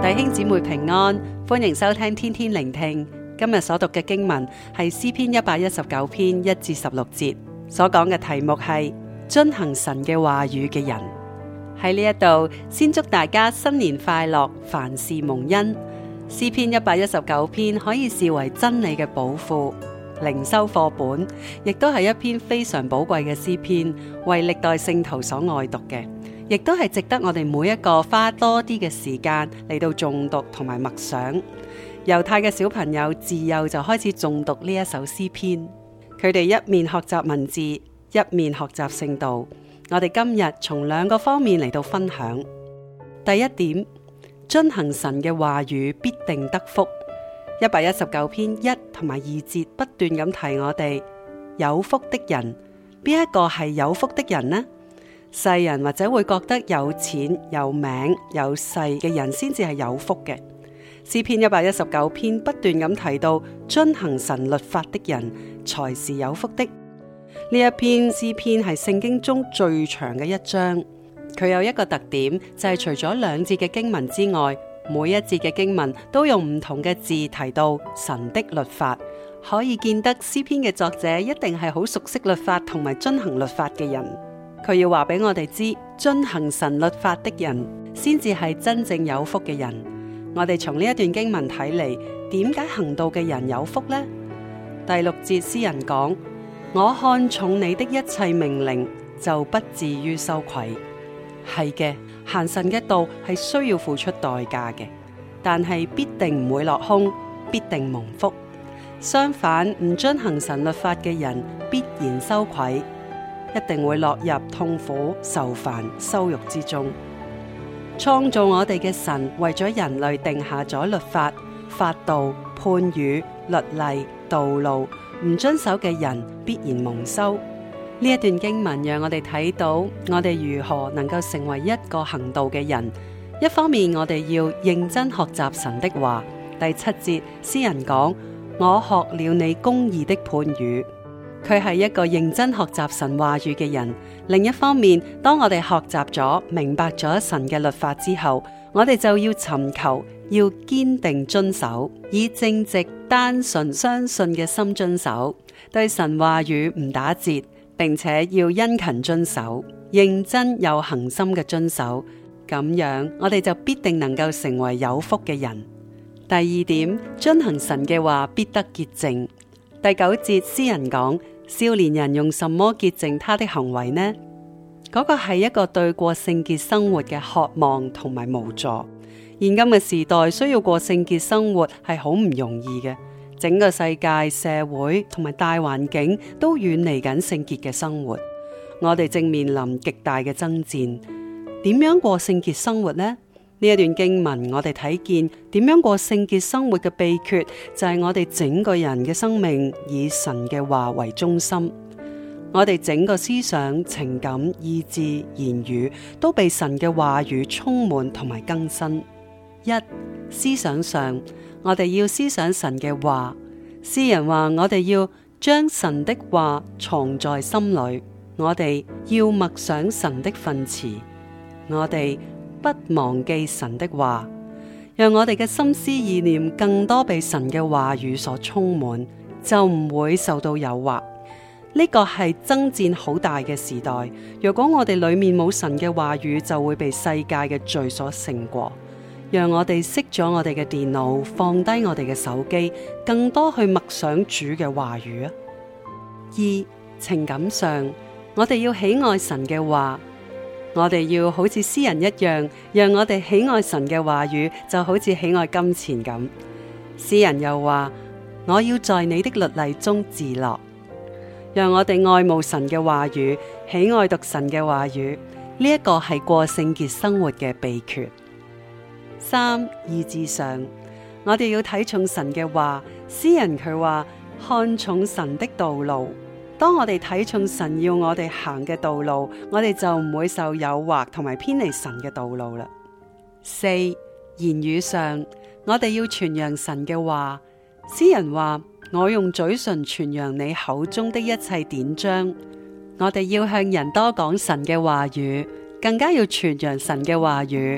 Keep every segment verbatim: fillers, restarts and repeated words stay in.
弟兄姊妹平安，歡迎收聽天天聆聽。今日所讀嘅經文係詩篇一百一十九篇一至十六節，所講嘅題目係遵行神嘅話語嘅人。喺呢一度先祝大家新年快樂，凡事蒙恩。詩篇一百一十九篇可以視為真理嘅寶庫、靈修課本，亦都係一篇非常寶貴嘅詩篇，為歷代聖徒所愛讀嘅，亦都係值得我哋每一個花多啲嘅時間嚟到誦讀同埋默想。猶太嘅小朋友自幼就開始誦讀呢一首詩篇，佢哋一面學習文字，一面學習聖道。我哋今日從兩個方面嚟到分享。第一點，遵行神嘅話語必定得福。一百一十九篇一同埋二節不斷咁提我哋有福的人，邊一個係有福的人呢？世人或者會覺得有錢、有名、有勢嘅人先至係有福嘅。詩篇一百一十九篇不斷咁提到遵行神律法的人才是有福的。呢一篇詩篇係聖經中最長嘅一章，佢有一個特點就係除咗兩節嘅經文之外，每一節嘅經文都用唔同嘅字提到神的律法，可以見得詩篇嘅作者一定係好熟悉律法同埋遵行律法嘅人。佢要話俾我哋知，遵行神律法的人先至係真正有福嘅人。我哋從呢一段經文睇嚟，點解行道嘅人有福呢？第六節詩人講：我看重你的一切命令，就不至於羞愧。係嘅，行神嘅道係需要付出代價嘅，但係必定唔會落空，必定蒙福。相反，唔遵行神律法嘅人必然羞愧，一定會落入痛苦、愁煩、羞辱之中。創造我哋嘅神為咗人類定下咗律法、法度、判語、律例、道路，唔遵守嘅人必然蒙羞。呢一段經文讓我哋睇到我哋如何能夠成為一個行道嘅人。一方面我哋要認真學習神的話。第七節詩人講：我學了你公義的判語。佢係一個認真學習神話語嘅人。另一方面，當我哋學習咗、明白咗神嘅律法之後，我哋就要尋求，要堅定遵守，以正直、單純、相信嘅心遵守，對神話語唔打折，並且要殷勤遵守，認真有恒心嘅遵守。咁樣，我哋就必定能夠成為有福嘅人。第二點，遵行神嘅話必得潔淨。第九節詩人講：少年人用什麼潔淨他的行為呢？嗰個係一個對過聖潔生活嘅渴望同埋無助。現今嘅時代需要過聖潔生活係好唔容易嘅，整個世界、社會同埋大環境都遠離緊聖潔嘅生活。我哋正面臨極大嘅爭戰，點樣過聖潔生活呢？呢一段經文我哋睇見點樣過聖潔生活嘅秘訣，就係我哋整個人嘅生命以神嘅話為中心，我哋整個思想、情感、意志、言語都被神嘅話語充滿同埋更新。一、思想上，我哋要思想神嘅話。詩人話我哋要將神的話藏在心裏，我哋要默想神的訓詞，我哋不忘記神的話，讓我哋嘅心思意念更多被神嘅話語所充滿，就唔會受到誘惑。呢個係爭戰好大嘅時代，若果我哋裏面冇神嘅話語，就會被世界嘅罪所勝過。讓我哋熄咗我哋嘅電腦，放低我哋嘅手機，更多去默想主嘅話語啊！二、情感上，我哋要喜愛神嘅話。我哋要好似詩人一樣，讓我哋喜愛神嘅話語，就好似喜愛金錢咁。詩人又話：我要在你的律例中自樂。讓我哋愛慕神嘅話語，喜愛讀神嘅話語，呢一個係過聖潔生活嘅秘訣。三、意志上，我哋要睇重神嘅話。詩人佢話：看重神的道路。當我哋睇重神要我哋行嘅道路，我哋就唔會受誘惑同埋偏離神嘅道路啦。四、言語上，我哋要傳揚神嘅話。詩人話：我用嘴唇傳揚你口中的一切典章。我哋要向人多講神嘅話語，更加要傳揚神嘅話語，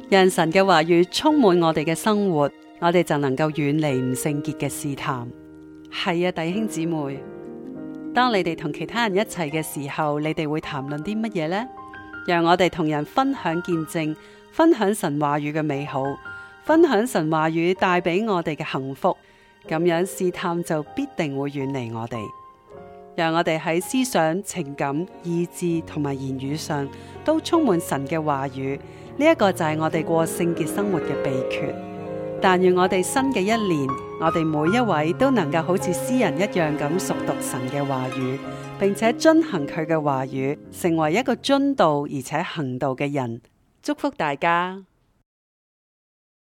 讓神嘅話語充滿我哋嘅生活，我哋就能夠遠離唔聖潔嘅試探。係啊，弟兄姊妹，當你哋同其他人一齊嘅時候，你哋會談論啲乜嘢呢？讓我哋同人分享見證，分享神話語嘅美好，分享神話語帶俾我哋嘅幸福，咁樣試探就必定會遠離我哋。讓我哋喺思想、情感、意志同埋言語上都充滿神嘅話語，呢一個就係我哋過聖潔生活嘅秘訣。但願我哋新嘅一年，我哋每一位都能夠好似詩人一樣咁熟讀神嘅話語，並且遵行佢嘅話語，成為一個遵道而且行道嘅人。祝福大家。